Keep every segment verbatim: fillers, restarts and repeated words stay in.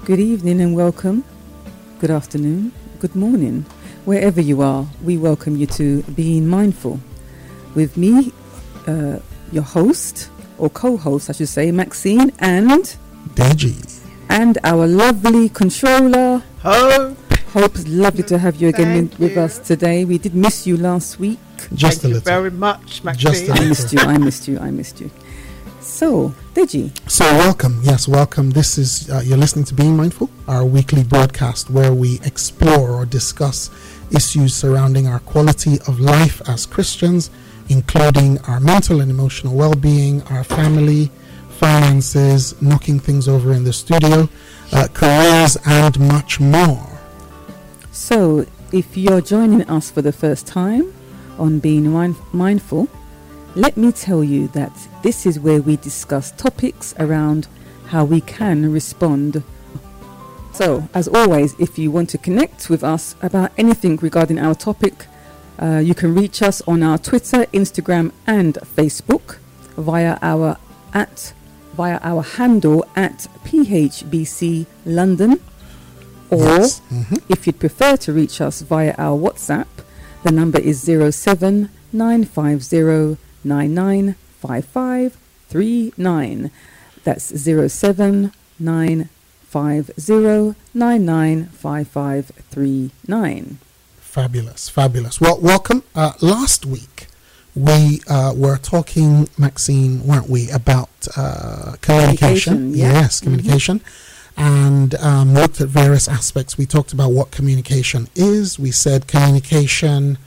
Good evening and welcome. Good afternoon. Good morning. Wherever you are, we welcome you to Being Mindful. With me, uh, your host, or co-host, I should say, Maxine and... Deji. And our lovely controller... Ho! Hope, it's lovely to have you again Thank with you. us today. We did miss you last week. Just Thank a you little. very much, Maxine. Just a I little. missed you, I missed you, I missed you. So, Deji. So welcome, yes, welcome. This is, uh, you're listening to Being Mindful, our weekly broadcast where we explore or discuss issues surrounding our quality of life as Christians, including our mental and emotional well-being, our family, finances, knocking things over in the studio, uh, careers, and much more. So, if you're joining us for the first time on Being Mind- Mindful, let me tell you that this is where we discuss topics around how we can respond. So, as always, if you want to connect with us about anything regarding our topic, uh, you can reach us on our Twitter, Instagram, and Facebook via our at via our handle at P H B C London, or Yes. Mhm. if you'd prefer to reach us via our WhatsApp, the number is zero seven nine five zero nine nine five five three nine. That's zero seven nine five zero nine nine five five three nine. Fabulous, fabulous. Well, welcome. Uh, last week, we uh, were talking, Maxine, weren't we, about uh, communication? Communication, yeah. Yes, communication. And um, looked at various aspects. We talked about what communication is. We said communication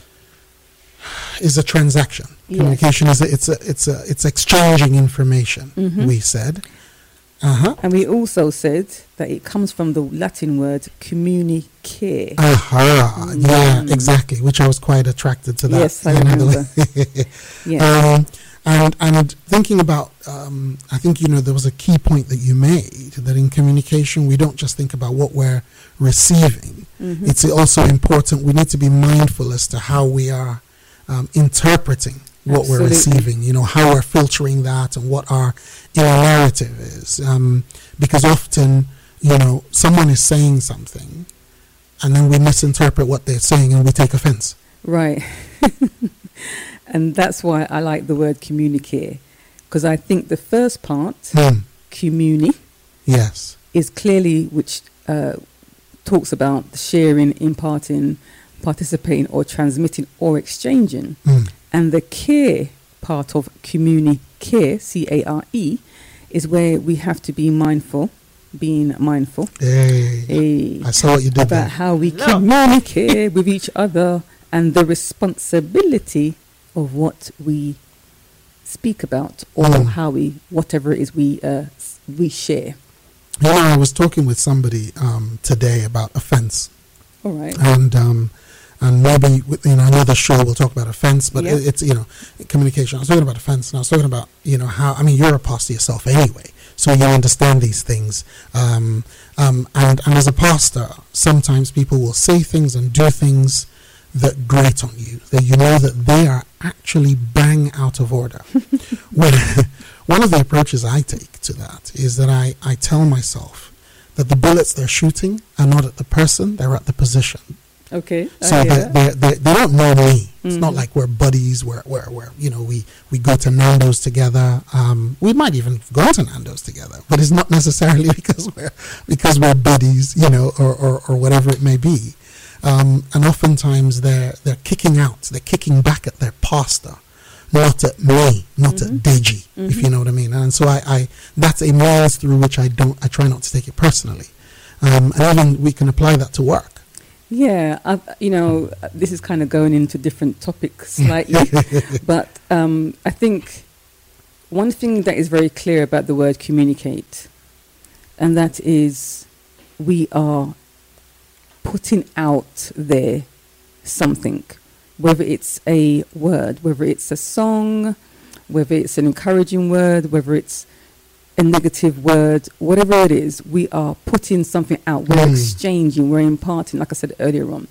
is a transaction. Yes. Communication is a, it's a, it's a, it's exchanging information. Mhm. We said. Uh huh. And we also said that it comes from the Latin word communicare. Aha, Mm. yeah, exactly. Which I was quite attracted to that. Yes, I you know, the remember. way- Yeah. Um, and and thinking about, um, I think you know there was a key point that you made that in communication we don't just think about what we're receiving. Mhm. It's also important. We need to be mindful as to how we are um, interpreting what we're Absolutely. receiving. You know, how we're filtering that and what our inner narrative is. Um, because often, you know, someone is saying something, and then we misinterpret what they're saying and we take offense. Right. And that's why I like the word communicare, because I think the first part, Hmm. communi, Yes. is clearly which uh, talks about sharing, imparting, participating, or transmitting, or exchanging. Hmm. And the care part of communicare, C A R E, is where we have to be mindful, being mindful Hey, eh, I saw what you did about there. how we No. communicate with each other and the responsibility of what we speak about, or Mm. how we, whatever it is we uh, s- we share. You know, I was talking with somebody um, today about offense, All right. and um, and maybe with, in another show we'll talk about offense. But Yeah. it, it's you know communication. I was talking about offense, and I was talking about you know how I mean you're a pastor yourself anyway, so you understand these things. Um, um, and and as a pastor, sometimes people will say things and do things that grate on you, that you know that they are actually bang out of order. When, one of the approaches I take to that is that I, I tell myself that the bullets they're shooting are not at the person, they're at the position. Okay. I So hear they that. they they they don't know me. It's not Mhm. like we're buddies. We're we're, we're you know we, we go to Nando's together. Um, we might even go to Nando's together, but it's not necessarily because we're because we're buddies, you know, or, or, or whatever it may be. Um, and oftentimes they're they're kicking out. They're kicking back at their pastor, not at me, not Mhm. at Deji, if Mhm. you know what I mean. And so I, I that's a means through which I don't I try not to take it personally. Um, and even we can apply that to work. Yeah, I, you know, this is kind of going into different topics slightly, but um, I think one thing that is very clear about the word communicate, and that is we are putting out there something, whether it's a word, whether it's a song, whether it's an encouraging word, whether it's a negative word, whatever it is, we are putting something out. We're Mm. exchanging, we're imparting, like I said earlier on.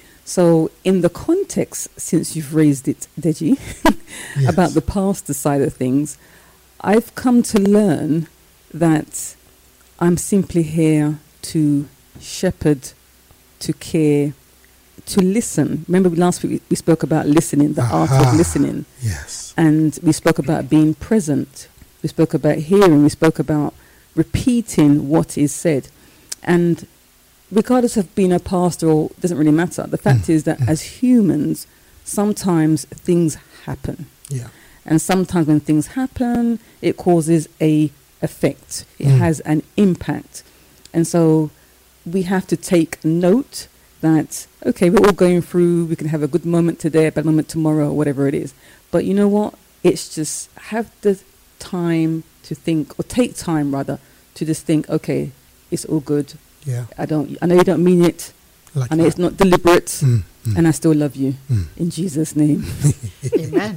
So in the context, since you've raised it, Deji, Yes. about the pastor side of things, I've come to learn that I'm simply here to shepherd, to care, to listen. Remember last week we spoke about listening, the Aha. art of listening. Yes. And we spoke about being present. We spoke about hearing. We spoke about repeating what is said. And regardless of being a pastor or doesn't really matter, the fact Mm. is that Mm. as humans, sometimes things happen. Yeah. And sometimes when things happen, it causes a effect. It Mm. has an impact. And so we have to take note that, okay, we're all going through, we can have a good moment today, a bad moment tomorrow, or whatever it is. But you know what? It's just have the time to think, or take time rather, to just think, okay, it's all good. Yeah. I don't, I know you don't mean it. Like I know that. it's not deliberate. Mm, mm. And I still love you. Mm. In Jesus' name. Amen.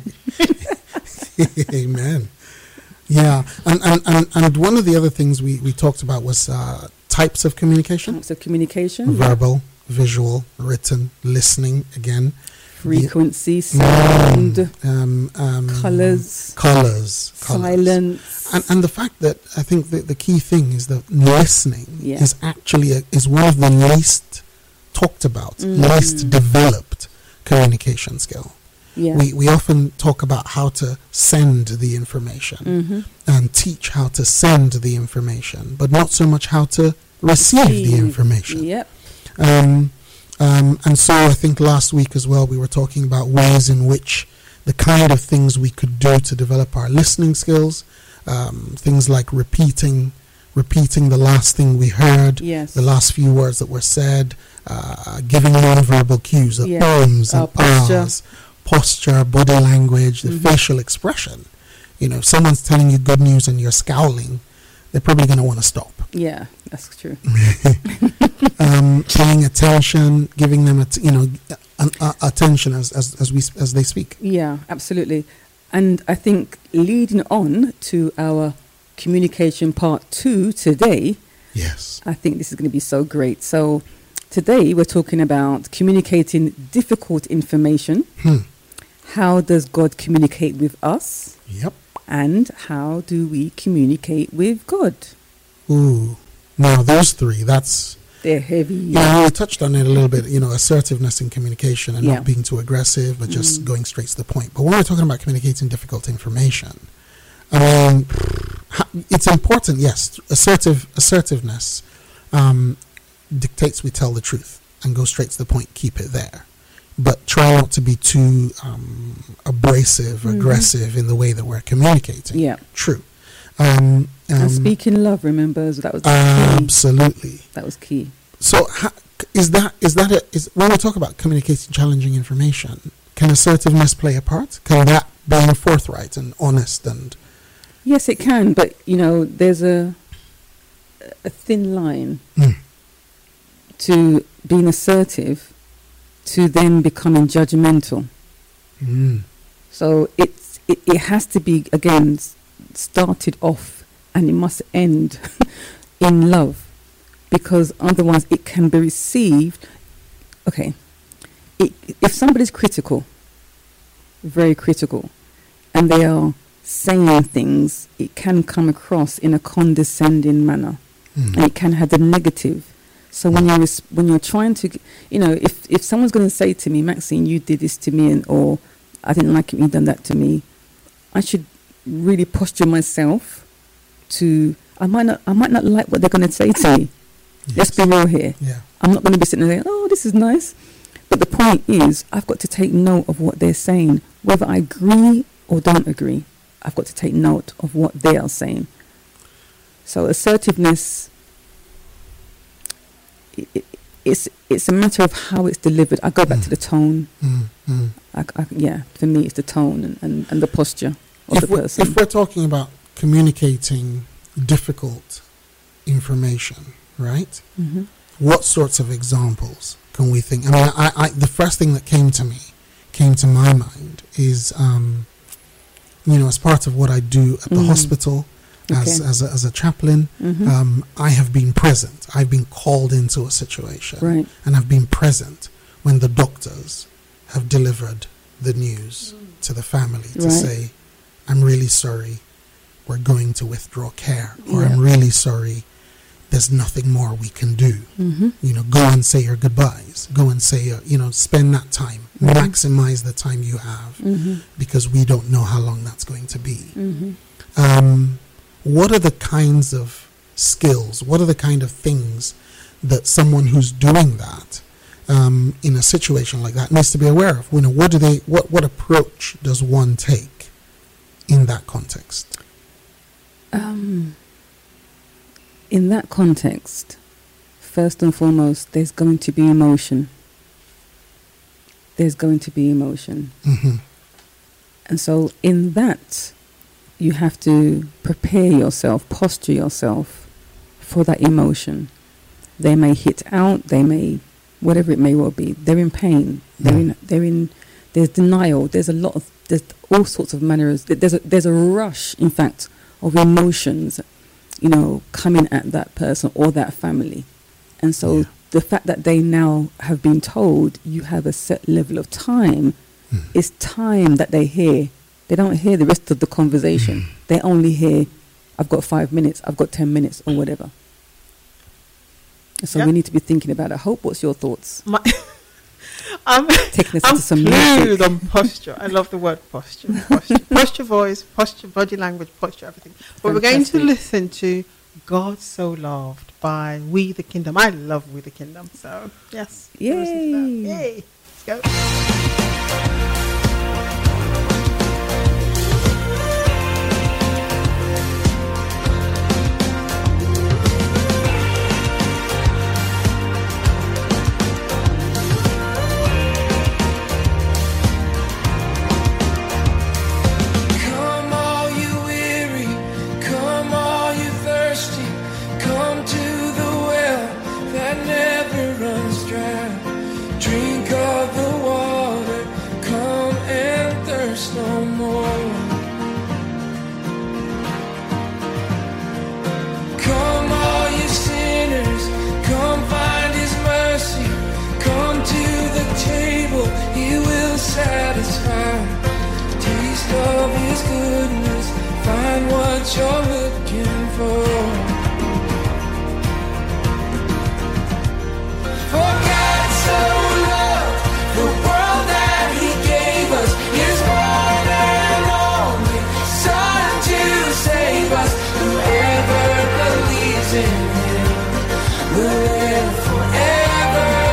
Amen. Yeah, and, and, and, and one of the other things we, we talked about was uh, types of communication. Types of communication. Verbal, visual, written, listening, again. Frequency, sound, Mm, um, um, colours, colours, colours. silence. And, and the fact that I think that the key thing is that listening Yeah. is actually a, is one of the least talked about, Mm. least developed communication skill. Yeah. We we often talk about how to send the information Mm-hmm. and teach how to send the information, but not so much how to receive the information. Yep. Um, um, and so I think last week as well we were talking about ways in which the kind of things we could do to develop our listening skills, um, things like repeating, repeating the last thing we heard, Yes. the last few words that were said, uh, giving non-verbal cues, the Yeah. ums Our and posture. ahs, posture, body language, the Mhm. facial expression. You know, if someone's telling you good news and you're scowling, they're probably going to want to stop. Yeah, that's true. um, paying attention, giving them, at, you know, an, uh, attention as, as as we as they speak. Yeah, absolutely. And I think leading on to our communication part two today, Yes. I think this is going to be so great. So today we're talking about communicating difficult information. Hmm. How does God communicate with us? Yep. And how do we communicate with God? Ooh. Now those three. That's They're heavy. yeah. We touched on it a little bit. You know, assertiveness in communication and Yeah. not being too aggressive, but just Mm. going straight to the point. But when we're talking about communicating difficult information, I mean, ha- it's important. Yes, assertive assertiveness um, dictates we tell the truth and go straight to the point. Keep it there. But try not to be too um, abrasive, Mhm. aggressive in the way that we're communicating. Yeah. True. Um, And um, speaking love, remember, that was key. absolutely. That was key. So, ha, is that is that a, is when we talk about communicating challenging information? Can assertiveness play a part? Can that being forthright and honest and Yes, it can, but you know, there's a a thin line Mm. to being assertive to then becoming judgmental. mm, So it's it, it has to be again s- started off, and it must end in love, because otherwise it can be received. Okay, it, if somebody's critical, very critical, and they are saying things, it can come across in a condescending manner, mm, and it can have the negative. So when you're res- when you're trying to, g- you know, if if someone's going to say to me, Maxine, you did this to me, and or I didn't like it, you done that to me, I should really posture myself to. I might not I might not like what they're going to say to me. Let's be yes. real here. Yeah. I'm not going to be sitting there, oh, this is nice. But the point is, I've got to take note of what they're saying, whether I agree or don't agree. I've got to take note of what they are saying. So assertiveness, i i it's it's a matter of how it's delivered. I go back Mm. to the tone. Mm, mm. I, I, yeah, for me, it's the tone and, and, and the posture of If the we're, person. if we're talking about communicating difficult information, right? Mhm. What sorts of examples can we think? I mean, I, I, the first thing that came to me, came to my mind is, um, you know, as part of what I do at the Mm. hospital, as Okay. as a, as a chaplain, Mhm. um, I have been present. I've been called into a situation, Right. and I've been present when the doctors have delivered the news to the family to Right. say, "I'm really sorry, we're going to withdraw care," or Yeah. "I'm really sorry, there's nothing more we can do. Mm-hmm. You know, go and say your goodbyes. Go and say, your, you know, spend that time. Mm-hmm. Maximize the time you have, mm-hmm. because we don't know how long that's going to be. Mm-hmm. Um, what are the kinds of skills? What are the kind of things that someone who's doing that um, in a situation like that needs to be aware of? You know, what do they? What what approach does one take in that context? Um, in that context, first and foremost, there's going to be emotion. There's going to be emotion. Mm-hmm. And so in that, you have to prepare yourself, posture yourself for that emotion. They may hit out, they may, whatever it may well be. They're in pain. They're in, they're in, there's denial. There's a lot of, there's all sorts of manners. There's a, there's a rush, in fact, of emotions, you know, coming at that person or that family. And so yeah. the fact that they now have been told you have a set level of time, mm. is time that they hear. They don't hear the rest of the conversation. Mm. They only hear, I've got five minutes, I've got ten minutes, or whatever. So yep. we need to be thinking about it. Hope, what's your thoughts? My I'm, Taking us I'm into some clued music. on posture. I love the word posture. Posture, posture voice, posture, body language, posture, everything. But Fantastic. We're going to listen to God So Loved by We the Kingdom. I love We the Kingdom. So, yes. Yay. Yay. Let's go. You're looking for. For God so loved the world that He gave us His one and only Son to save us. Whoever believes in Him will live forever.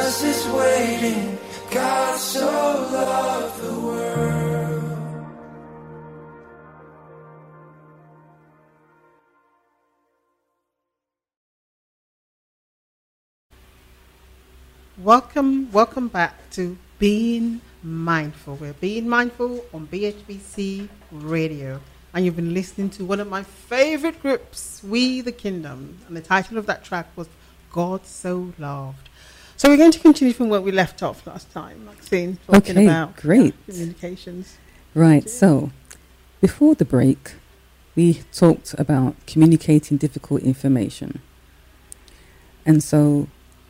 Jesus is waiting. God so loved the world. Welcome, welcome back to Being Mindful. We're Being Mindful on B H B C Radio. And you've been listening to one of my favorite groups, We the Kingdom. And the title of that track was God So Loved. So we're going to continue from where we left off last time, Maxine, talking Okay, about great. uh, communications. Right, so before the break, we talked about communicating difficult information. And so,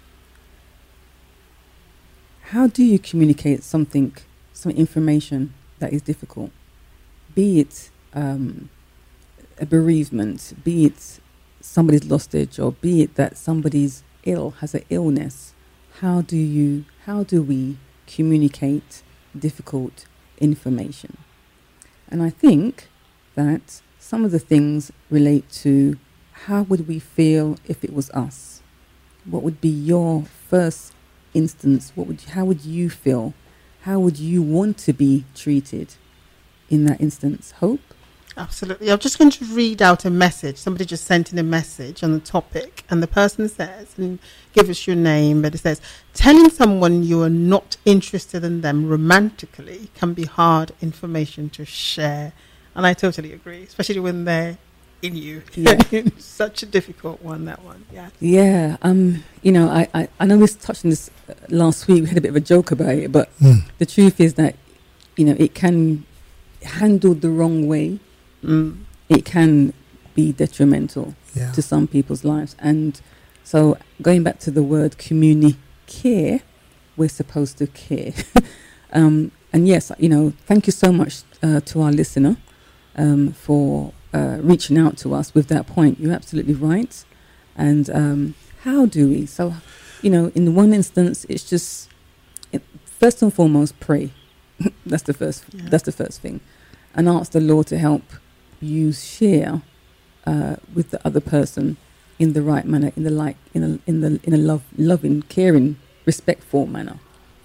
how do you communicate something, some information that is difficult? Be it um, a bereavement, be it somebody's lost their job, be it that somebody's ill, has an illness. How do you, how do we communicate difficult information? And I think that some of the things relate to how would we feel if it was us? What would be your first instance? What would, how would you feel? How would you want to be treated in that instance? Hope? Absolutely. I'm just going to read out a message. Somebody just sent in a message on the topic, and the person says, and give us your name, but it says, telling someone you are not interested in them romantically can be hard information to share. And I totally agree, especially when they're in you. Yeah. Such a difficult one, that one. Yeah. Yeah. Um. You know, I, I, I know we touched on this uh, last week. We had a bit of a joke about it, but Mm. the truth is that, you know, it can, handled the wrong way, Mm. it can be detrimental Yeah. to some people's lives. And so going back to the word communicare, we're supposed to care. um, and yes, you know, thank you so much uh, to our listener um, for uh, reaching out to us with that point. You're absolutely right. And um, how do we? So, you know, in one instance, it's just, it, first and foremost, pray. that's the first. Yeah. That's the first thing. And ask the Lord to help you share uh, with the other person in the right manner, in the like, in a in the in a love, loving, caring, respectful manner.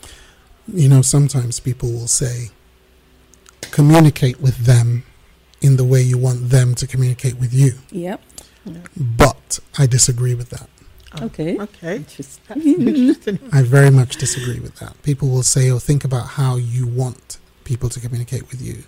You know, sometimes people will say, communicate with them in the way you want them to communicate with you. Yep. But I disagree with that. Oh, Okay. Okay. Interesting. That's interesting. I very much disagree with that. People will say, or think about how you want people to communicate with you.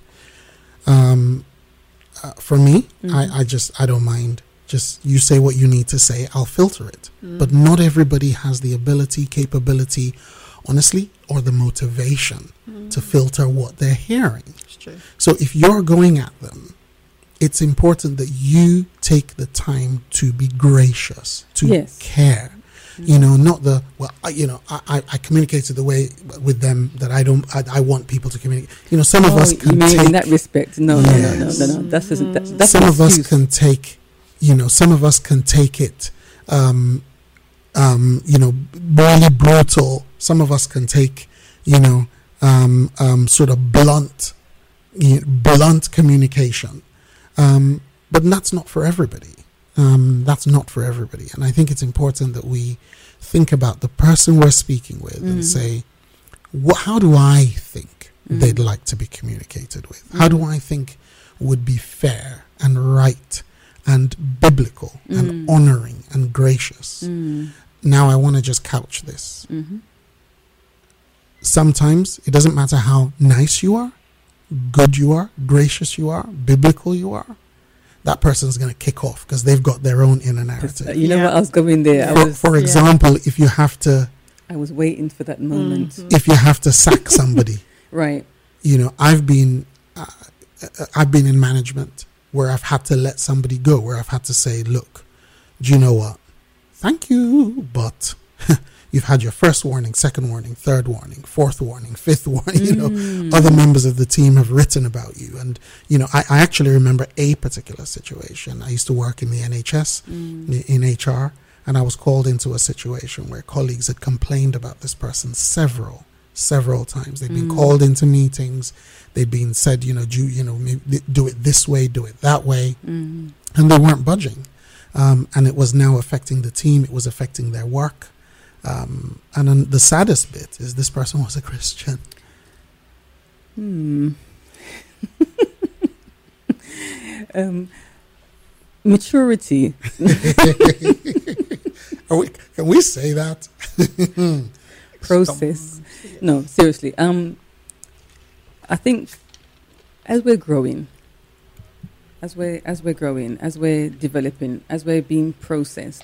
Um, uh, for me, Mhm. I, I just, I don't mind. Just you say what you need to say, I'll filter it. Mm. But not everybody has the ability, capability, honestly, or the motivation Mm. to filter what they're hearing. It's true. So if you're going at them, it's important that you take the time to be gracious, to Yes. care. You know, not the, well, I, you know, I, I, I communicated the way with them that I don't, I, I want people to communicate. You know, some of Oh, us you can mean take, in that respect? No, no, no, no, Yes. no, no. That's just, that, that's some an of us excuse. can take, you know, some of us can take it, um, um, you know, really brutal. Some of us can take, you know, um, um, sort of blunt, you know, blunt communication. Um, but that's not for everybody. Um, that's not for everybody. And I think it's important that we think about the person we're speaking with Mm. and say, what, how do I think Mm. they'd like to be communicated with? How do I think would be fair and right and biblical and Mm. honoring and gracious? Mm. Now I want to just couch this. Mhm. Sometimes it doesn't matter how nice you are, good you are, gracious you are, biblical you are. That person's going to kick off because they've got their own inner narrative. You know Yeah. what? I was going there. I For, was, for yeah. example, if you have to, I was waiting for that moment. Mhm. if you have to sack somebody, Right. you know, I've been, uh, uh, I've been in management where I've had to let somebody go, where I've had to say, look, do you know what? Thank you, but you've had your first warning, second warning, third warning, fourth warning, fifth warning. You know, Mm. other members of the team have written about you, and you know, I, I actually remember a particular situation. I used to work in the N H S Mm. in, in H R, and I was called into a situation where colleagues had complained about this person several, several times. They'd been Mm. called into meetings. They'd been said, you know, do you know, maybe do it this way, do it that way, Mm. and they weren't budging. Um, and it was now affecting the team. It was affecting their work. Um, and then the saddest bit is this person was a Christian. Hmm. um, maturity. Are we, can we say that? Process. No, seriously. Um, I think as we're growing, as we're as we're growing, as we're developing, as we're being processed,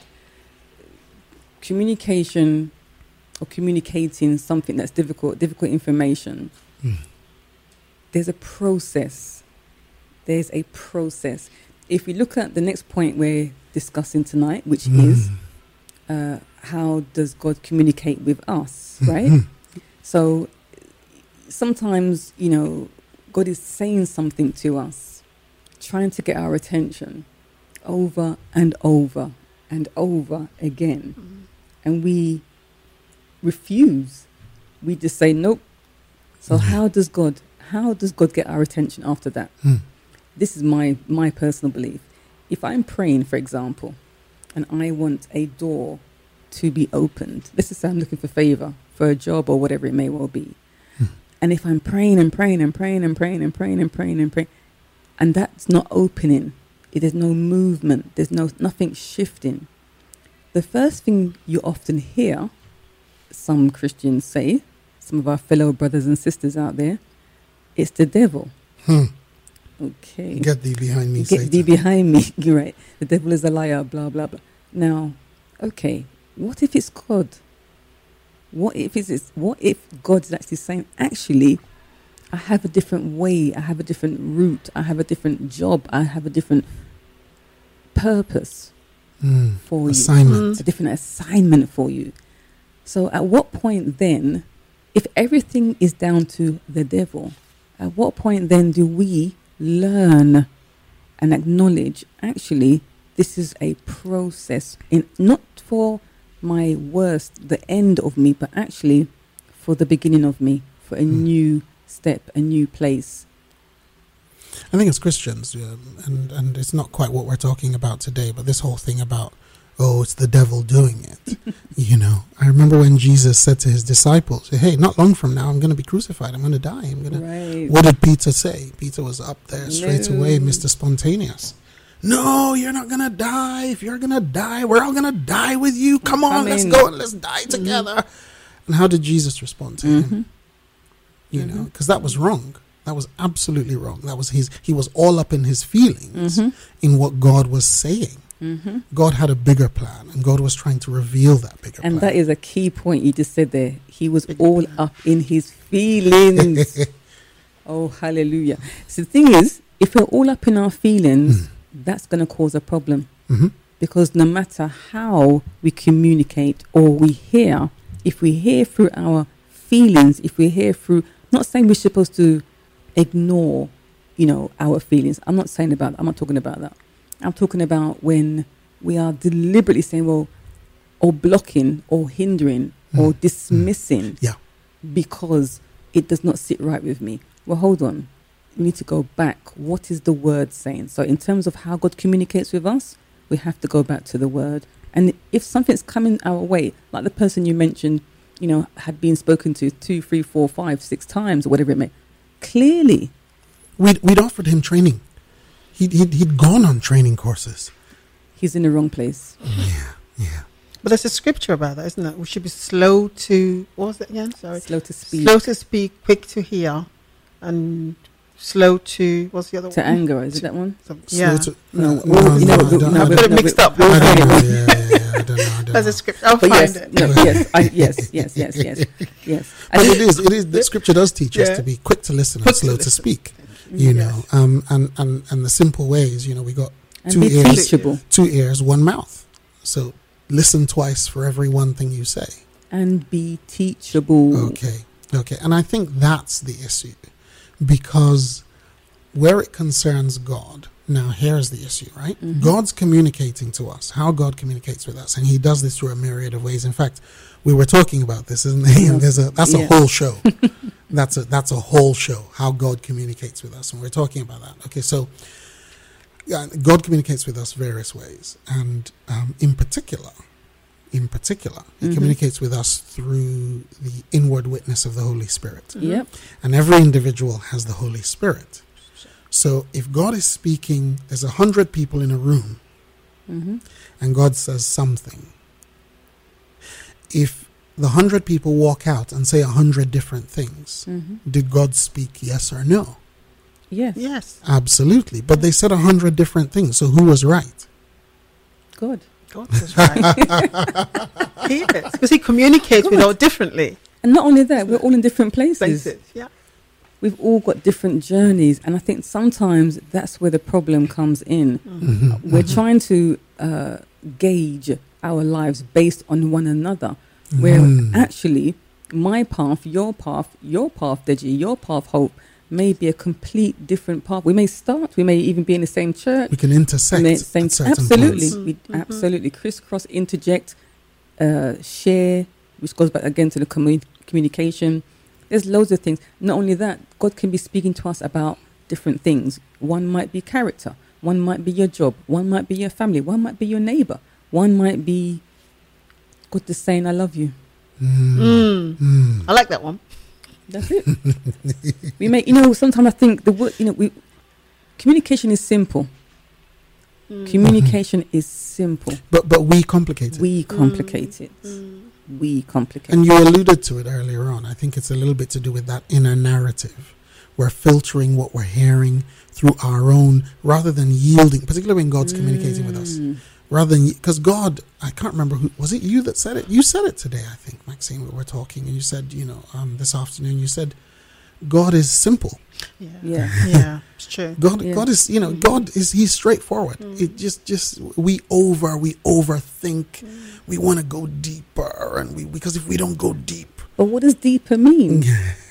communication or communicating something that's difficult, difficult information. Mm. There's a process. There's a process. If we look at the next point we're discussing tonight, which Mm. is uh, how does God communicate with us, right? Mhm. So sometimes, you know, God is saying something to us, trying to get our attention over and over and over again. Mm. And we refuse. We just say, nope. So Mhm. how does God, how does God get our attention after that? Mm. This is my, my personal belief. If I'm praying, for example, and I want a door to be opened, let's just say I'm looking for favor for a job or whatever it may well be. Hmm. And if I'm praying and praying and praying and praying and praying and praying and praying, and that's not opening, it, there's no movement, there's no nothing shifting. The first thing you often hear some Christians say, some of our fellow brothers and sisters out there, it's the devil. Hmm. Okay. Get thee behind me, Get Satan. thee behind me. You're right. The devil is a liar, blah, blah, blah. Now, okay, what if it's God? What if it's, what if God is actually saying, actually, I have a different way, I have a different route, I have a different job, I have a different purpose Mm. for Assignment. you, a different assignment for you. So at what point then, if everything is down to the devil, at what point then do we learn and acknowledge, actually, this is a process, in not for my worst, the end of me, but actually for the beginning of me, for a Mm. new step, a new place. I think as Christians, um, and, and it's not quite what we're talking about today, but this whole thing about, oh, it's the devil doing it. You know, I remember when Jesus said to his disciples, hey, not long from now, I'm going to be crucified. I'm going to die. I'm going to. Right. What did Peter say? Peter was up there straight No. away, Mister Spontaneous. No, you're not going to die. If you're going to die, we're all going to die with you. Come on, Come let's in. go and let's die together. And how did Jesus respond to him? Mhm. You know, Mhm. because that was wrong. That was absolutely wrong. That was his, he was all up in his feelings Mhm. in what God was saying. Mm-hmm. God had a bigger plan, and God was trying to reveal that bigger And plan. that is a key point you just said there. He was Bigger all plan. up in his feelings. Oh, hallelujah. So the thing is, if we're all up in our feelings, that's going to cause a problem. hmm Because no matter how we communicate or we hear, if we hear through our feelings, if we hear through, not saying we're supposed to ignore, you know, our feelings. I'm not saying about that. I'm not talking about that. I'm talking about when we are deliberately saying, well, or blocking or hindering or Mm. dismissing Yeah. because it does not sit right with me. Well, hold on. We need to go back. What is the word saying? So in terms of how God communicates with us, we have to go back to the word. And if something's coming our way, like the person you mentioned, you know, had been spoken to two, three, four, five, six times or whatever it may, clearly, We'd, we'd offered him training. He'd, he'd, he'd gone on training courses. he's in the wrong place. Yeah, yeah. But there's a scripture about that, isn't it? We should be slow to, what was it again? Sorry. Slow to speak, Slow to speak, quick to hear, and slow to, what's the other to one? anger. Is it that one? Some- Slow yeah. to- No, uh, well, you know, I the- don't- no, I but- Got it don't- mixed up. we'll I get don't it. know, yeah, yeah, yeah, I don't know, I don't There's know. a script. I'll But find yes, it. no, yes, I, yes, yes, yes, yes, yes. I But think- it is, it is, the scripture does teach us Yeah. to be quick to listen and Quick to slow to listen. speak. You Yes. know, um, and, and, and the simple ways, you know, we got and two be ears. teachable two ears, one mouth. So listen twice for every one thing you say. and be teachable. Okay, okay. And I think that's the issue, because where it concerns God, now here's the issue, right? Mhm. God's communicating to us, how God communicates with us, and he does this through a myriad of ways. In fact, we were talking about this, isn't it? And there's a, that's a Yeah. whole show. that's a that's a whole show, how God communicates with us, and we're talking about that. Okay, so yeah, God communicates with us various ways, and um, in particular, in particular. He Mhm. communicates with us through the inward witness of the Holy Spirit. Yep. And every individual has the Holy Spirit. So if God is speaking, there's a hundred people in a room, Mm-hmm. and God says something. If the hundred people walk out and say a hundred different things, Mm-hmm. did God speak yes or no? Yes. Yes. Absolutely. But they said a hundred different things. So who was right? God. God was right. He is. Because he communicates with God. us differently. And not only that, we're all in different places. Places. Yeah. We've all got different journeys, and I think sometimes that's where the problem comes in. Mhm, We're mhm. trying to uh, gauge our lives based on one another, where Mm. actually my path, your path, your path, Deji, your path, Hope, may be a complete different path. We may start, we may even be in the same church. We can intersect we may same, at certain absolutely, points. we Mhm. absolutely crisscross, interject, uh, share, which goes back again to the commu- communication. There's loads of things. Not only that, God can be speaking to us about different things. One might be character. One might be your job. One might be your family. One might be your neighbor. One might be God just saying, I love you. Mm. Mm. Mm. I like that one. That's it. We may, you know, sometimes I think the word, you know, we communication is simple. Mm. Communication is simple. But but we complicate it. We complicate it. Mm. We complicate And you alluded to it earlier on. I think it's a little bit to do with that inner narrative. We're filtering what we're hearing through our own, rather than yielding, particularly when God's communicating with us. Mm. Rather than, because God, I can't remember who, was it you that said it? You said it today, I think, Maxine, we were talking, and you said, you know, um, this afternoon, you said, God is simple. Yeah. Yeah. Yeah. It's true. God, Yeah. God is, you know, God is, he's straightforward. Mm. It just, just, we over, we overthink. Mm. We want to go deeper, and we, because if we don't go deep, But what does deeper mean?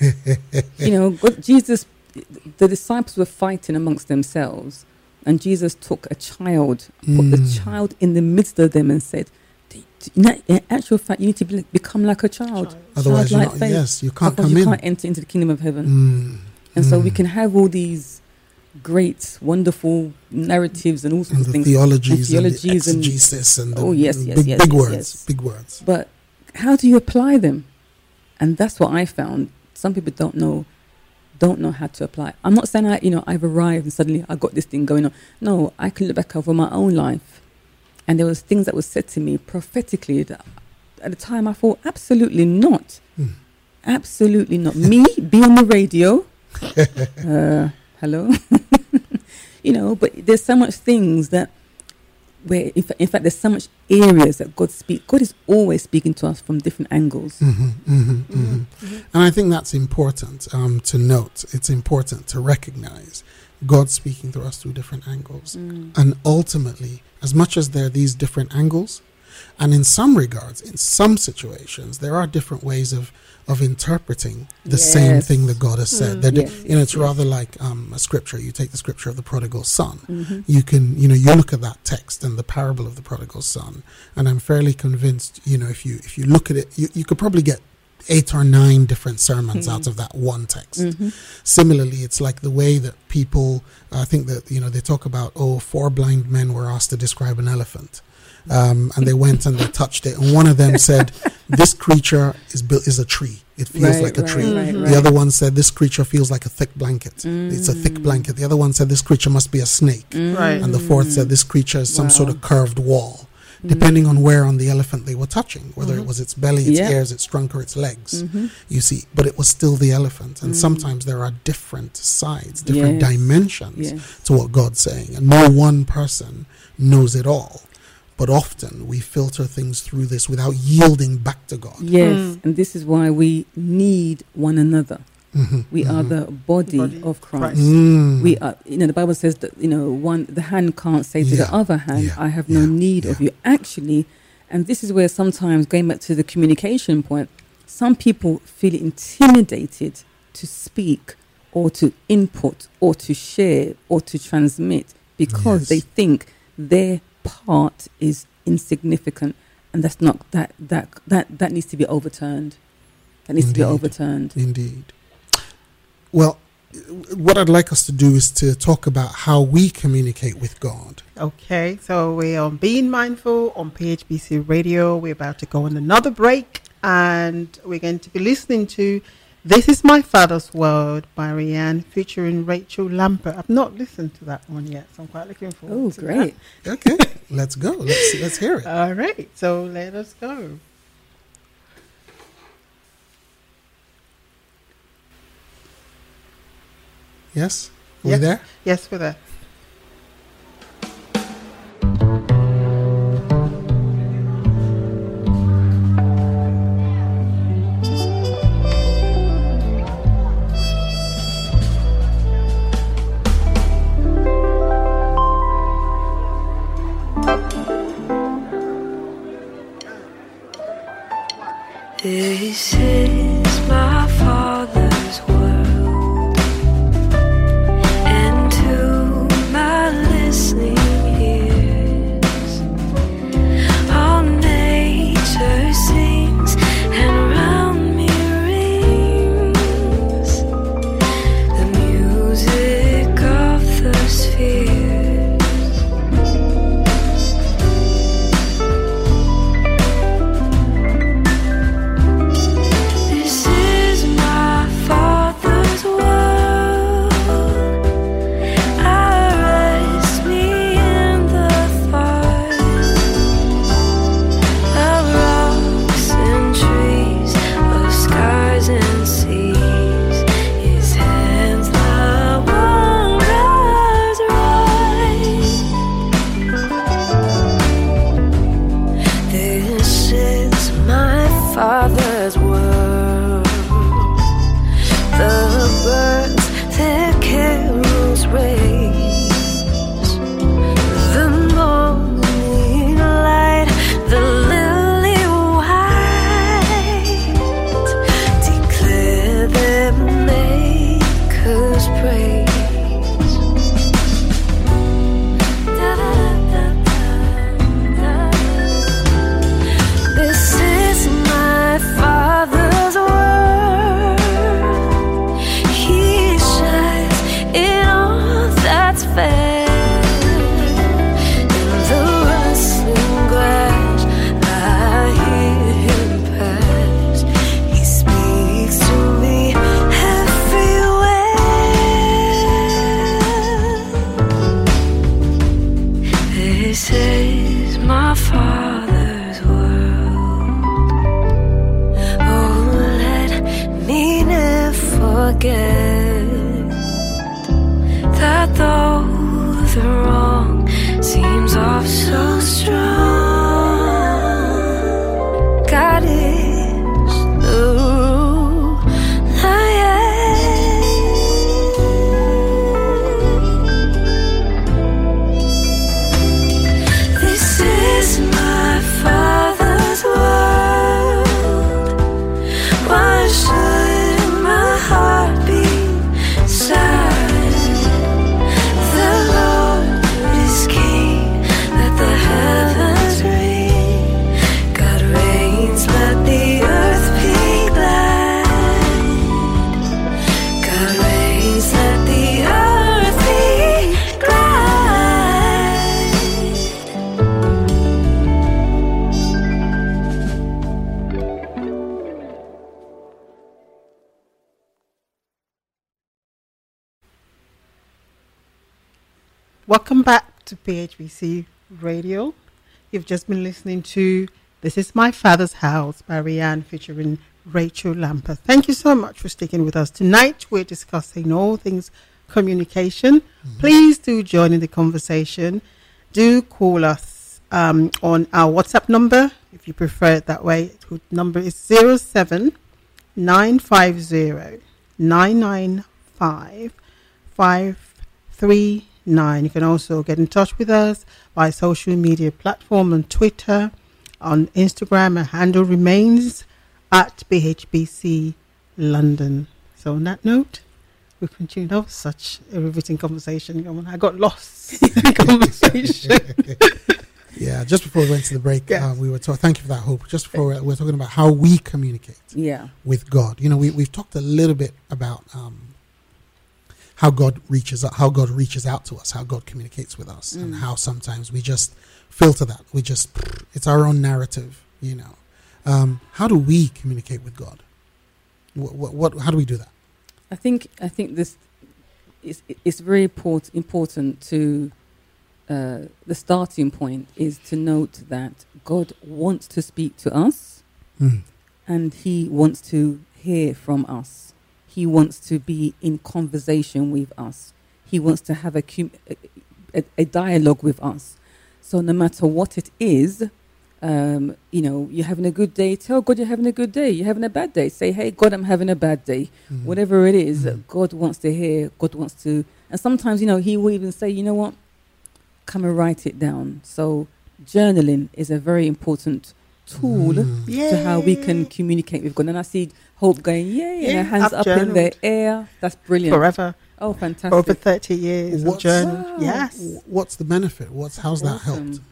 You know, God, Jesus, the disciples were fighting amongst themselves, and Jesus took a child, put the Mm. child in the midst of them, and said, "D- d- in a- in actual fact, you need to be, become like a child. Child. otherwise you're Childlike not, faith. yes, you can't Otherwise come you in. can't enter into the kingdom of heaven." Mm. And so we Mm. can have all these great, wonderful narratives and all sorts And of the things. theologies and, theologies the and- exegesis and, the Oh, yes, yes, big, yes, big yes, words, yes. big words. But how do you apply them? And that's what I found. Some people don't know, don't know how to apply. I'm not saying I, you know, I've arrived and suddenly I got this thing going on. No, I can look back over my own life, and there was things that were said to me prophetically that at the time I thought, absolutely not, Mm. absolutely not. Me be on the radio, uh, hello, you know. But there's so much things that. Where in, fa- in fact there's so much areas that God speak. God is always speaking to us from different angles. hmm hmm hmm Mm-hmm. And I think that's important um, to note. It's important to recognize God speaking to us through different angles. Mm. And ultimately, as much as there are these different angles, and in some regards, in some situations, there are different ways of, of interpreting the same Yes. thing that God has said. Mm. They're di- Yes, you know, yes, it's yes. rather like um, a scripture. You take the scripture of the prodigal son. Mhm. You can, you know, you look at that text and the parable of the prodigal son, and I'm fairly convinced, you know, if you if you look at it, you, you could probably get eight or nine different sermons Mhm. out of that one text. Mhm. Similarly, it's like the way that people, I think that, you know, they talk about, oh, four blind men were asked to describe an elephant. Um, and they went and they touched it. And one of them said, this creature is built is a tree. It feels Right, like a right, tree. right, The The right. other one said, this creature feels like a thick blanket. It's a thick Mm. blanket. The other one said, this creature must be a snake. Right. And the fourth said, this creature is some Wow. sort of curved wall, Mm. depending on where on the elephant they were touching, whether Mhm. it was its belly, its Yeah. ears, its trunk, or its legs. Mhm. You see, but it was still the elephant. And Mm. sometimes there are different sides, different Yes. dimensions Yes. to what God's saying. And no one person knows it all. But often we filter things through this without yielding back to God. Yes, Mm. and this is why we need one another. Mhm, We are mhm. the body, Body of Christ. Christ. Mm. We are, you know, the Bible says that, you know, one, the hand can't say to Yeah, the other hand, yeah, I have no yeah, need of yeah. you. Actually, and this is where sometimes, going back to the communication point, some people feel intimidated to speak or to input or to share or to transmit because Yes. they think their part is insignificant, and that's not, that, that, that, that needs to be overturned. That needs to be Indeed. overturned. Indeed. Well, what I'd like us to do is to talk about how we communicate with God. Okay, so we're on Being Mindful on P H B C Radio. We're about to go on another break, and we're going to be listening to This Is My Father's World by Rianne featuring Rachel Lampert. I've not listened to that one yet, so I'm quite looking forward Oh, to great. that. Okay, let's go. Let's let's hear it. All right, so let us go. Yes? Are Yes. we there? Yes, we're there. This is my Father's world, and to my listening ears, all nature sings and round me rings the music of the spheres. This is my Father's world. I rest me in the thought of rocks and trees, of skies and seas. His hands the wonders write. This is my Father's world. The birds their carols raise, the morning light, the lily white, declare their Maker's praise. Da-da-da-da-da. This is my Father's world. He shines in all that's fair. In the rustling grass, I hear him pass. He speaks to me everywhere. This is my Father's world. Oh, let me never forget that though the wrong seems off so strong, God is the ruler, yeah. This is my Father's world. Why should my heart be sad? The Lord is King, let the heavens ring. God reigns, let the earth be glad. God reigns, let the earth be glad. Welcome back to P H B C Radio. You've just been listening to This Is My Father's House by Rianne featuring Rachel Lampert. Thank you so much for sticking with us. Tonight we're discussing all things communication. Please do join in the conversation. Do call us um, on our WhatsApp number if you prefer it that way. The number is zero seven nine five zero nine nine five five three nine. You can also get in touch with us by social media platform on Twitter, on Instagram. Our handle remains at P H B C London. So on that note, we continue. That was such a riveting conversation. I got lost in the conversation. Yeah, just before we went to the break, Yes. uh, we were talking. Thank you for that, Hope. Just before we we're talking about how we communicate Yeah. with God. You know, we we've talked a little bit about um, how God reaches out, how God reaches out to us, how God communicates with us, Mm. and how sometimes we just filter that. We just, it's our own narrative, you know. Um, how do we communicate with God? What, what, what, how do we do that? I think I think this is it's very import, important to uh, the starting point is to note that God wants to speak to us, Mm. and He wants to hear from us. He wants to be in conversation with us. He wants to have a, cum- a, a dialogue with us. So no matter what it is, um, you know, you're having a good day, tell God you're having a good day. You're having a bad day, say, hey, God, I'm having a bad day. Mm. Whatever it is, Mm. God wants to hear, God wants to. And sometimes, you know, He will even say, you know what, come and write it down. So journaling is a very important tool Mm. to how we can communicate with God. And I see Hope going, yay, and Yeah, her hands I've up in the journaled. air. That's brilliant. Forever. Oh, fantastic. Over thirty years of What's- journal. Wow. Yes. What's the benefit? What's how's that Awesome. helped?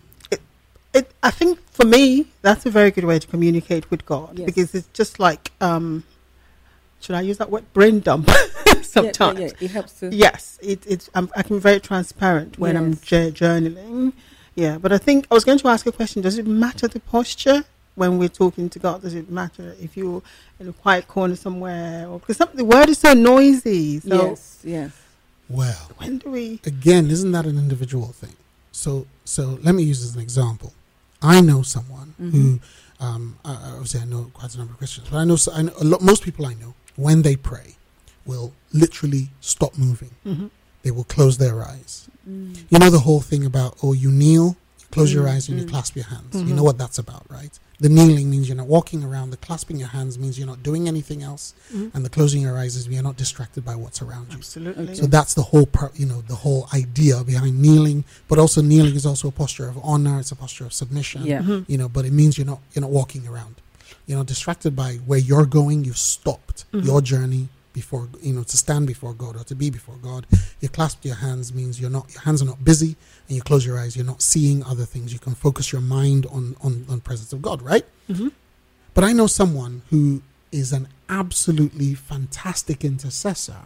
It, I think for me, that's a very good way to communicate with God Yes. because it's just like, um, should I use that word? Brain dump sometimes. Yeah, yeah, yeah. It helps to. Yes, it, it's, I'm, I can be very transparent when I'm Yes. j- journaling. Yeah, but I think I was going to ask a question. Does it matter the posture when we're talking to God? Does it matter if you're in a quiet corner somewhere? Or because some, the word is so noisy. So Yes, yes. Well, when do we? again, isn't that an individual thing? So, so let me use as an example. I know someone Mhm. who, um, I, I obviously I know quite a number of Christians, but I know, so- I know a lot, most people I know when they pray will literally stop moving. Mhm. They will close their eyes. Mm. You know the whole thing about, oh, you kneel, you close your Mm, eyes, and you mm. clasp your hands. Mhm. You know what that's about, right? The kneeling means you're not walking around. The clasping your hands means you're not doing anything else. Mhm. And the closing your eyes is you're not distracted by what's around you. Absolutely. Okay. So that's the whole part, you know, the whole idea behind kneeling. But also kneeling is also a posture of honor. It's a posture of submission. Yeah. Mhm. You know, but it means you're not you're not walking around. You're not distracted by where you're going. You've stopped Mhm. your journey before, you know, to stand before God or to be before God. You clasp your hands means you're not your hands are not busy, and you close your eyes. You're not seeing other things. You can focus your mind on on on presence of God, right? Mhm. But I know someone who is an absolutely fantastic intercessor,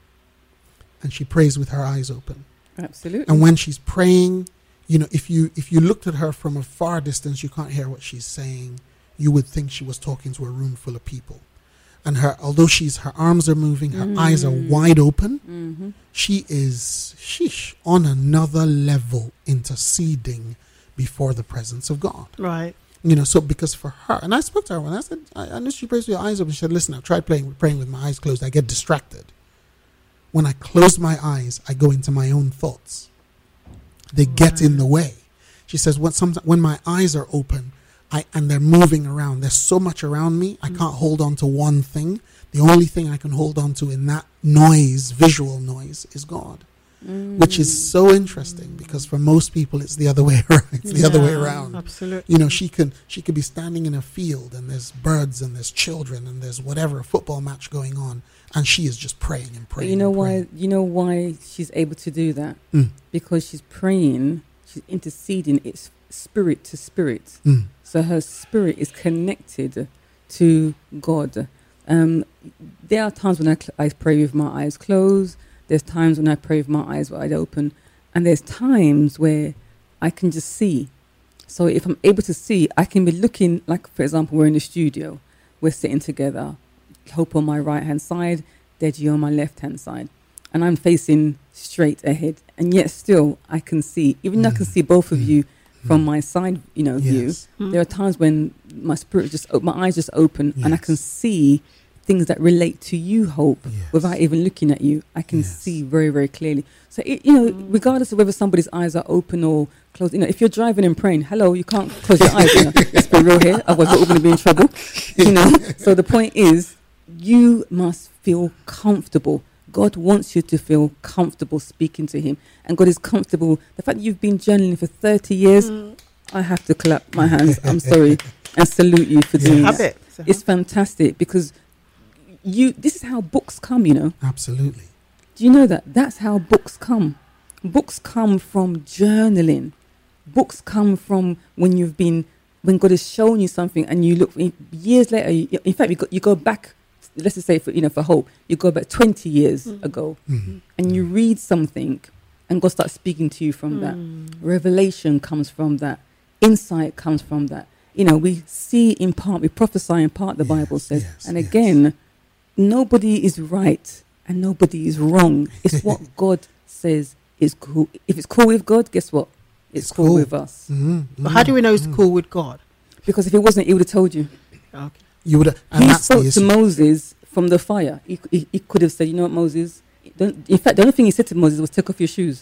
and she prays with her eyes open. Absolutely. And when she's praying, you know, if you if you looked at her from a far distance, you can't hear what she's saying. You would think she was talking to a room full of people. And her, although she's her arms are moving, her eyes are Mm. wide open. Mm-hmm. She is, sheesh, on another level, interceding before the presence of God. Right. You know, so because for her, and I spoke to her when I said, I, I know she prays with your eyes open. She said, listen, I've tried playing, praying with my eyes closed. I get distracted. When I close my eyes, I go into my own thoughts. They get in the way. She says, when, sometimes, when my eyes are open I, and they're moving around, there's so much around me, I can't hold on to one thing. The only thing I can hold on to in that noise, visual noise, is God. Mm. Which is so interesting because for most people it's the other way around. It's the other way Yeah, around. Absolutely. You know, she can she could be standing in a field and there's birds and there's children and there's whatever, a football match going on, and she is just praying and But praying. you know and why? praying. You know why she's able to do that? Mm, Because she's praying, she's interceding. It's spirit to spirit. mm, So her spirit is connected to God. Um, there are times when I, cl- I pray with my eyes closed. There's times when I pray with my eyes wide open. And there's times where I can just see. So if I'm able to see, I can be looking, like, for example, we're in the studio. We're sitting together. Hope on my right-hand side, Deji on my left-hand side. And I'm facing straight ahead. And yet still, I can see. Even though I can Mm. see both of Mm. you from mm. my side, you know, view. Yes. Mm. There are times when my spirit just, o- my eyes just open, and I can Yes. see things that relate to you, Hope, Yes. without even looking at you. I can Yes. see very, very clearly. So, it, you know, Mm. regardless of whether somebody's eyes are open or closed, you know, if you're driving and praying, hello, you can't close your eyes. You know, let's be real here, otherwise we're all going to be in trouble. You know, so the point is, you must feel comfortable. God wants you to feel comfortable speaking to Him, and God is comfortable. The fact that you've been journaling for thirty years, Mm. I have to clap my hands. I'm sorry, and salute you for doing Have that. it. So- It's fantastic because you. This is how books come. You know. Absolutely. Do you know that? That's how books come. Books come from journaling. Books come from when you've been, when God has shown you something, and you look years later. You, in fact, you go, you go back let's just say for you know for hope, you go back twenty years Mm. ago, Mhm. and you read something, and God starts speaking to you from that. Mm. Revelation comes from that. Insight comes from that. You know, we see in part, we prophesy in part. The Yes, Bible says, yes, and yes. again, nobody is right and nobody is wrong. It's what God says is cool. If it's cool with God, guess what? It's, It's cool, cool. with us. Mhm. But how do we know it's Mhm. cool with God? Because if it wasn't, he would have told you. Okay. You would, and He that's spoke the to issue. Moses from the fire. He, he, he could have said, you know what, Moses? Don't, in fact, the only thing he said to Moses was, take off your shoes.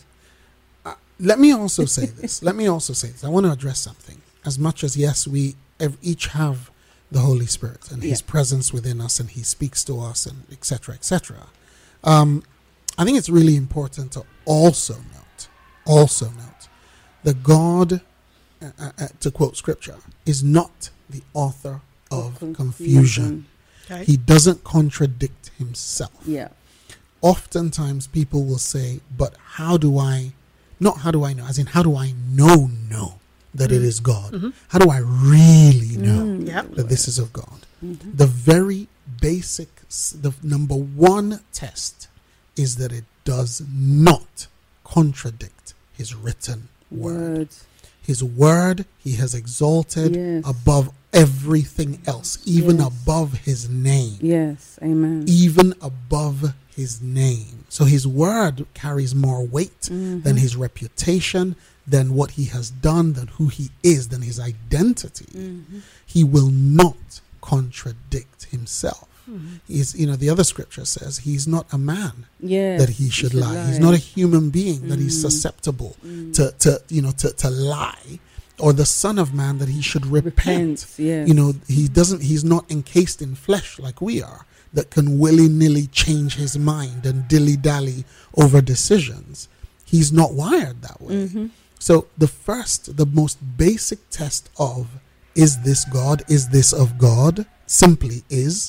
Let me also say this. Let me also say this. I want to address something. As much as, yes, we ev- each have the Holy Spirit and His Yeah. presence within us, and He speaks to us, and et cetera, et cetera. Um, I think it's really important to also note, also note, that God, uh, uh, uh, to quote Scripture, is not the author of confusion. Okay. He doesn't contradict Himself. Yeah. Oftentimes people will say, but how do I, not how do I know, as in how do I know, know that it is God? Mhm. How do I really know Mm. Yep. that this is of God? Mhm. The very basic, s- the number one test is that it does not contradict His written word. Word. His word He has exalted Yes. above everything else, even Yes. above His name. Yes. Amen. Even above His name. So His word carries more weight Mhm. than His reputation, than what He has done, than who He is, than His identity. Mhm. He will not contradict Himself. Mhm. He's, you know, the other scripture says He's not a man Yes, that He should lie. He's not a human being that He's Mm. susceptible Mm. to, to, you know, to, to lie, or the Son of Man that He should repent. Repent, yes. You know, He doesn't. He's not encased in flesh like we are, that can willy nilly change His mind and dilly dally over decisions. He's not wired that way. Mhm. So the first, the most basic test of is this God? Is this of God? Simply is.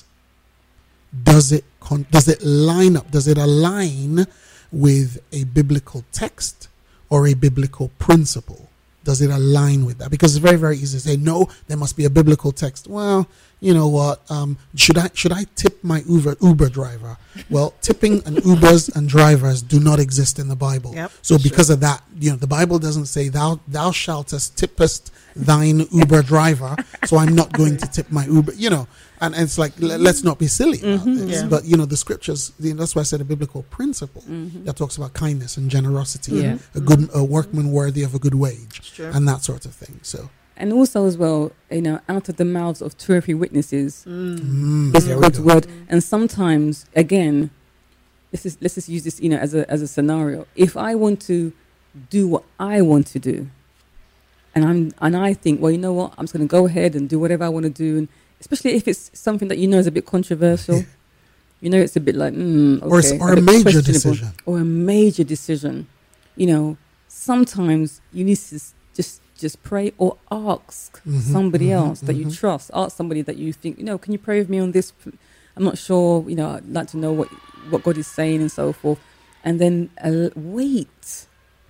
Does it con- does it line up? Does it align with a biblical text or a biblical principle? Does it align with that? Because it's very, very easy to say, no, there must be a biblical text. Well, you know what? Um, should I should I tip my Uber Uber driver? Well, tipping and Ubers and drivers do not exist in the Bible. Yep, So because of that, you know, the Bible doesn't say thou thou shalltest tippest thine Uber driver. So I'm not going to tip my Uber. You know, and, and it's like l- let's not be silly about Mhm, this. yeah. But you know, the scriptures. You know, that's why I said a biblical principle Mhm. that talks about kindness and generosity, Yeah. and a good a workman worthy of a good wage, It's true. and that sort of thing. So. And also as well, you know, out of the mouths of two or three witnesses Mm. Mm, is there we God's go. word. And sometimes, again, this is let's just use this, you know, as a as a scenario. If I want to do what I want to do, and I'm and I think, well, you know what, I'm just going to go ahead and do whatever I want to do, and especially if it's something that you know is a bit controversial, you know, it's a bit like, mm, okay, Or it's- or a bit major questionable, decision. or a major decision. You know, sometimes you need to s- just just pray or ask Mhm, somebody mhm, else that you mhm. trust. Ask somebody that you think, you know, can you pray with me on this? I'm not sure. You know, I'd like to know what what God is saying and so forth. And then uh, wait.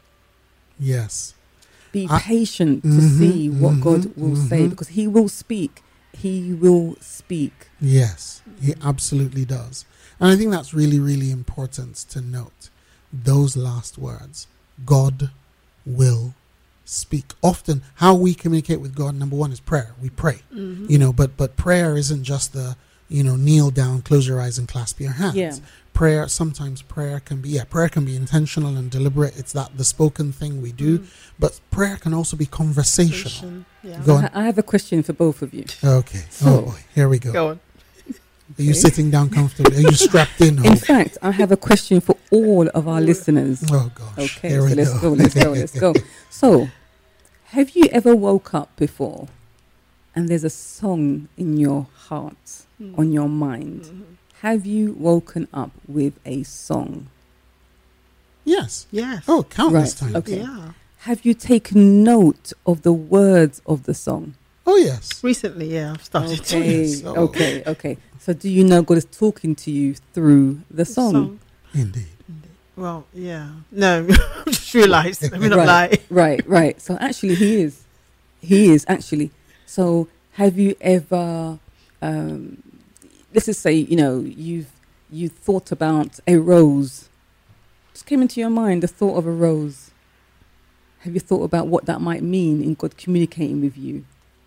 Yes. Be I- patient to Mhm, see what God mhm, will say, mhm. because He will speak. He will speak. Yes, he absolutely does. And I think that's really, really important to note. Those last words. God will speak. Often how we communicate with God, number one, is prayer. We pray. Mhm. You know, but but prayer isn't just the, you know, kneel down, close your eyes and clasp your hands. Yeah. Prayer, sometimes prayer can be, yeah, prayer can be intentional and deliberate. It's that the spoken thing we do. Mm. But prayer can also be conversational. Patient, Yeah. Go I, on. ha- I have a question for both of you. Okay. So- oh boy, here we go. Go on. Are you Okay. sitting down comfortably? Are you strapped in? In Hope? fact, I have a question for all of our listeners. Oh gosh. Okay, Here so we let's go. go, let's go, let's go. So, have you ever woke up before and there's a song in your heart, Mm. on your mind? Mhm. Have you woken up with a song? Yes. Yes. Oh, countless Right, times. okay. Yeah. Have you taken note of the words of the song? Oh yes. Recently, yeah, I've started to. Okay, yes. Oh. okay, okay. So, do you know God is talking to you through the song? Indeed. Well, yeah. No, I just realised. Let me not Right. lie. Right, right. So actually, he is. He is actually. So have you ever, um, let's just say, you know, you've you thought about a rose. Just came into your mind the thought of a rose. Have you thought about what that might mean in God communicating with you?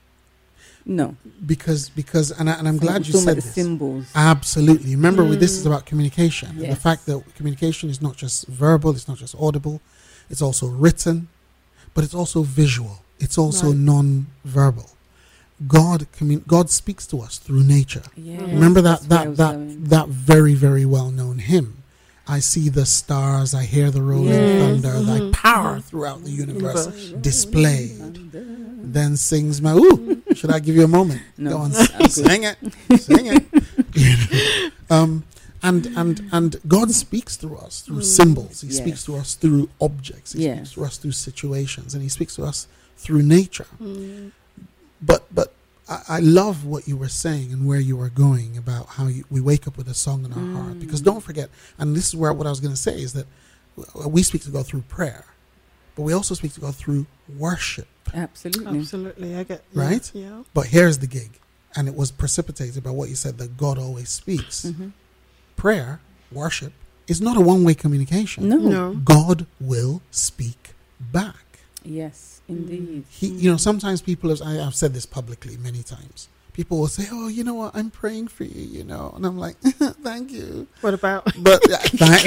No. Because, because, and, I, and I'm So glad we're you talking said about the this. symbols. Absolutely. Remember, Mm. this is about communication. And the Yes. fact that communication is not just verbal, it's not just audible, it's also written, but it's also visual. It's also Right. non-verbal. God commun- God speaks to us through nature. Yes, Remember that that's where I that was that going. that very very well known hymn. I see the stars, I hear the rolling Yes. thunder, thy Mhm. power throughout the universe Universe. displayed. Thunder. Then sings my ooh. Should I give you a moment? No. Go on, I'm good. sing it, sing it. You know? Um, and and and God speaks through us through symbols. He Yes. speaks to us through objects. He Yes. speaks to us through situations, and He speaks to us through nature. Mm. But but I, I love what you were saying and where you were going about how you, we wake up with a song in our heart. Because don't forget, and this is where what I was going to say is that w- we speak to God through prayer, but we also speak to God through worship. Absolutely. Absolutely, I get yeah, Right? Yeah. But here's the gig, and it was precipitated by what you said, that God always speaks. Mhm. Prayer, worship, is not a one-way communication. No. No. God will speak back. Yes, indeed. He, you know, sometimes people have, I, I've said this publicly many times. People will say, "Oh, you know what? I'm praying for you," you know, and I'm like, "Thank you." What about? But uh, that,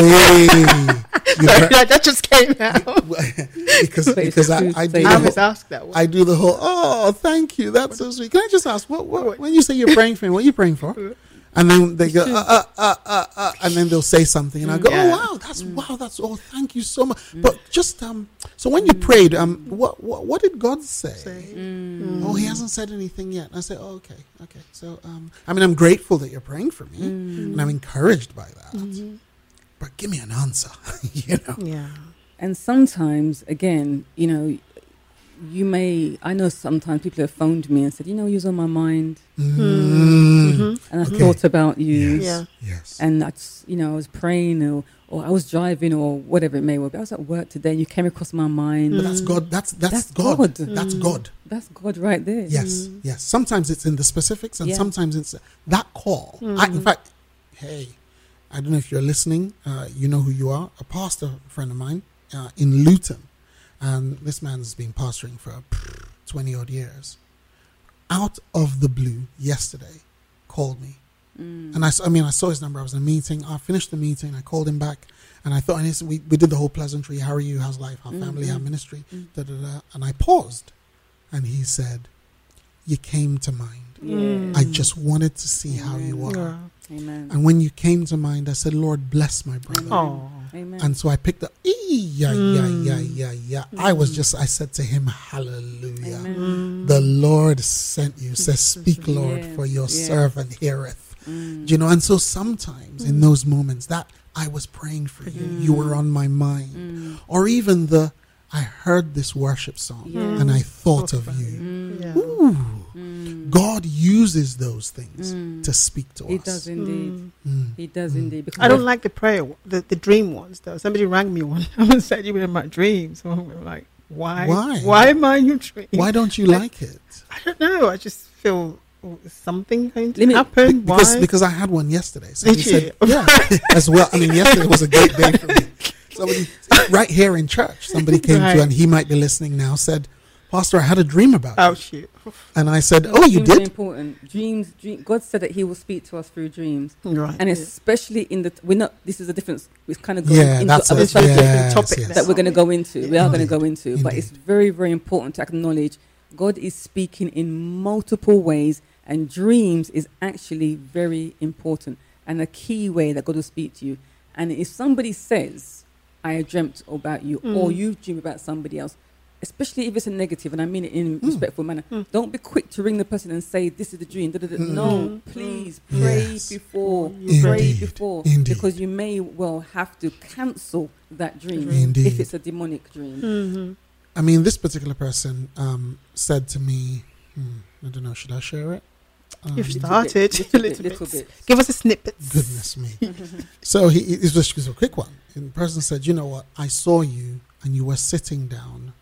hey, you Sorry, pray- that that just came out. because But it's because I, true I to do say. the I whole, was asked that one. I do the whole. Oh, thank you. That's so sweet. Can I just ask, what, what when you say you're praying for me, what are you praying for? And then they go, uh, uh, uh, uh, uh, and then they'll say something, and I go, Yeah. "Oh wow, that's wow, that's oh, thank you so much." But just um, so when you prayed, um, what what, what did God say? Say. Mm. Oh, He hasn't said anything yet. And I say, "Oh, okay, okay." So um, I mean, I'm grateful that you're praying for me, Mm. and I'm encouraged by that. Mhm. But give me an answer, you know. Yeah. And sometimes, again, you know, you may, I know sometimes people have phoned me and said, you know, you're on my mind, Mm. Mhm. and I Okay. thought about you, Yes. Yeah. Yes. and that's, you know, I was praying, or, or I was driving, or whatever it may well be. I was at work today, and you came across my mind. But that's God. That's that's, That's God. God. That's Mm. God. That's God right there. Yes, yes. Sometimes it's in the specifics, and Yeah. sometimes it's that call. I, in fact, hey, I don't know if you're listening. Uh, you know who you are. A pastor friend of mine uh, in Luton, and this man's been pastoring for twenty odd years. Out of the blue, yesterday, called me, Mm. and I, s- I mean, I saw his number. I was in a meeting. I finished the meeting. I called him back, and I thought, and he said, we we did the whole pleasantry. How are you? How's life? How family? How Mhm. ministry? Mm. Da, da, da. And I paused, and he said, "You came to mind. Yes. I just wanted to see how you are." Yeah. Amen. And when you came to mind, I said, "Lord, bless my brother." Oh. Amen. And so I picked up, ee, yeah, yeah, Mm. yeah, yeah, yeah. I was just, I said to him, "Hallelujah. Amen. Mm. The Lord sent you." Says, "Speak, Lord, Yes, for your yes. servant heareth." Mm. You know, and so sometimes in those moments that I was praying for you, you were on my mind. Mm. Or even the, I heard this worship song Yeah. and I thought Thought of about you. Mm. Yeah. Ooh. Mm. God uses those things Mm. to speak to He us. does indeed. Mm. Mm. He does Mm. indeed. Because I don't like the prayer, the, the dream ones though. Somebody rang me one and said you were in my dreams. So I'm like, why? Why? Why am I in your dream? Why don't you I- like it? I don't know. I just feel oh, is something going to Let me- happen. Be- because why? because I had one yesterday. So Did he you? said, yeah, as well. I mean, yesterday was a great day for me. Somebody right here in church, somebody came Right. to, and he might be listening now, said, "Pastor, I had a dream about Oh you." shoot! And I said, "Oh, you dreams are did?" important. Dreams, dream, God said that He will speak to us through dreams, Right. and especially in the we're not. This is a difference. It's kind of going Yeah, into that's other it. subjects Yes, topic yes. that we're going to go into. We are going to go Indeed. into, but it's Indeed. very, very important to acknowledge God is speaking in multiple ways, and dreams is actually very important and a key way that God will speak to you. And if somebody says, "I dreamt about you," or Mm. you dream about somebody else, especially if it's a negative, and I mean it in a Mm. respectful manner, Mm. don't be quick to ring the person and say, "This is the dream." Da, da, da. Mm. No, Mm. please Mm. pray Yes. before. Indeed. Pray before, Indeed. because you may well have to cancel that dream Indeed. if it's a demonic dream. Mm-hmm. I mean, this particular person um, said to me, hmm, I don't know, should I share it? Um, You've Little started bit, a little little, bit, little bit. bit. Give us a snippet. Goodness me. So he, it was just a quick one. And the person said, "You know what? I saw you and you were sitting down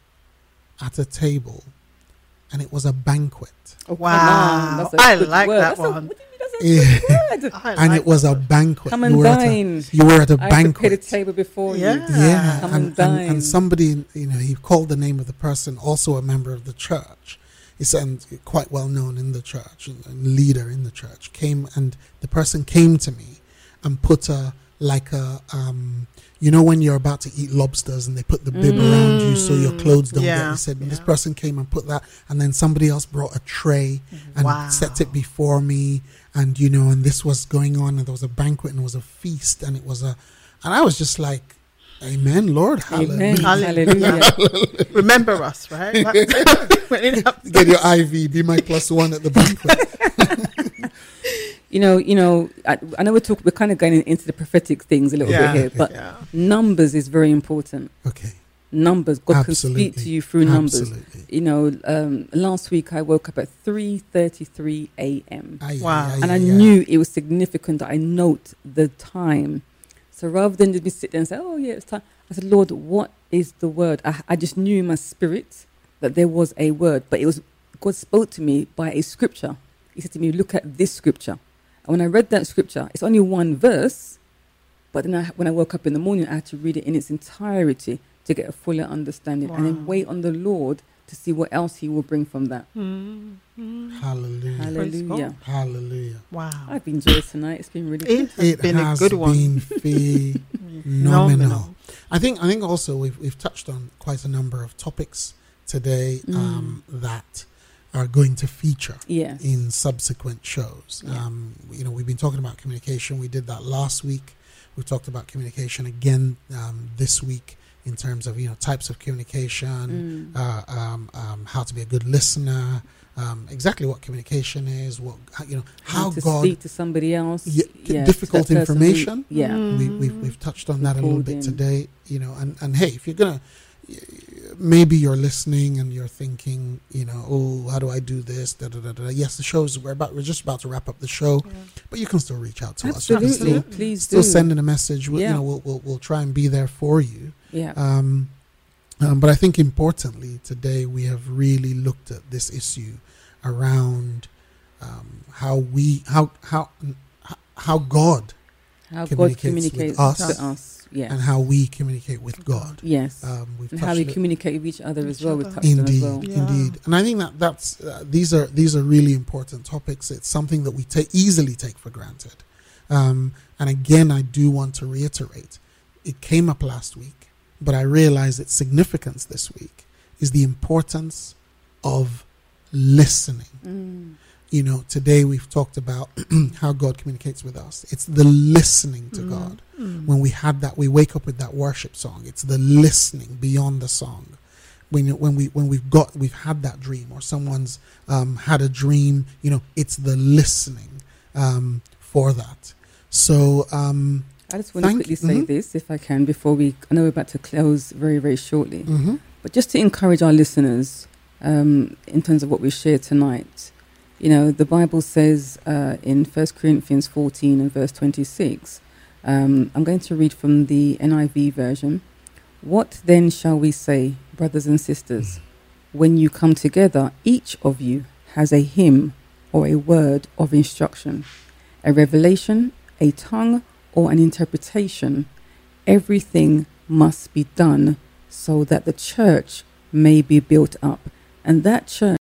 at a table and it was a banquet." Oh, come Wow. on, that's a I good like word. that That's a- one. what do you mean that's Yeah. Good. I And like it was that a one. banquet. Come you and were at a, dine. you were at a I prepared a banquet. table before Yeah. you. Yeah, Come and, and and, dine. and somebody, you know, he called the name of the person, also a member of the church. He's and quite well known in the church, and, and leader in the church. Came and the person came to me and put a like a um, you know, when you're about to eat lobsters and they put the bib around you so your clothes don't Yeah, get. He said, and this yeah. person came and put that, and then somebody else brought a tray and Wow. set it before me, and you know, and this was going on, and there was a banquet and it was a feast, and it was a, and I was just like, Amen, Lord, Amen. hallelujah. Hallelujah. Remember us, right? That's- when it happens. Get your I V, be my plus one at the banquet. You know, you know. I, I know we're talking. We're kind of going into the prophetic things a little Yeah. bit here, but Yeah. numbers is very important. Okay, Numbers. God absolutely. can speak to you through numbers. Absolutely. You know, um, last week I woke up at three thirty-three a.m. Aye, Wow. aye, and aye, I aye. knew it was significant that I note the time. So rather than just me sit there and say, "Oh yeah, it's time," I said, "Lord, what is the word?" I, I just knew in my spirit that there was a word, but it was God spoke to me by a scripture. He said to me, "Look at this scripture." And when I read that scripture, it's only one verse, but then I, when I woke up in the morning, I had to read it in its entirety to get a fuller understanding, and then Wow. wait on the Lord to see what else He will bring from that. Mm, mm. Hallelujah. Praise Hallelujah! God. Hallelujah. Wow. I've enjoyed tonight. It's been really good. It has It been a has good one. been phenomenal. Phenomenal. I think I think also we've we've touched on quite a number of topics today Mm. um, that are going to feature Yes. in subsequent shows. Yeah. Um, you know, we've been talking about communication. We did that last week. We talked about communication again um, this week in terms of, you know, types of communication, Mm. uh, um, um, how to be a good listener, um, exactly what communication is, what you know, How how to God. speak to somebody else. Yeah, d- Yeah, difficult to that person who- information. yeah. Mm. We, we've we've touched on that a little Called bit in. today, you know, and, and hey, if you're gonna, y- maybe you're listening and you're thinking, you know, oh, how do I do this? Da, da, da, da. Yes, the show's we're about we're just about to wrap up the show, Yeah. but you can still reach out to us. You can Absolutely. still, Absolutely. Please still do. send in a message. We'll, Yeah. You know, we'll, we'll we'll try and be there for you. Yeah. Um, um, but I think importantly today we have really looked at this issue around um, how we how how how God How God communicates communicates with us. to us. Yeah. and how we communicate with God. Yes. Um, we've and touched how we it- communicate with each other as Each well. We've other. touched on Indeed, as well. Yeah. indeed, and I think that that's uh, these are these are really important topics. It's something that we take easily take for granted. Um, and again, I do want to reiterate, it came up last week, but I realize its significance this week is the importance of listening. Mm. You know, today we've talked about how God communicates with us. It's the listening to Mm. God. Mm. When we had that, we wake up with that worship song. It's the listening beyond the song. When when we when we've got we've had that dream, or someone's um, had a dream, you know, it's the listening um, for that. So um, I just want to Thank quickly you. say Mhm. this, if I can, before we. I know we're about to close very, very shortly, mhm. but just to encourage our listeners um, in terms of what we shared tonight. You know, the Bible says uh, in First Corinthians fourteen and verse twenty-six. Um, I'm going to read from the N I V version. What then shall we say, brothers and sisters? When you come together, each of you has a hymn or a word of instruction, a revelation, a tongue, or an interpretation. Everything must be done so that the church may be built up. And that church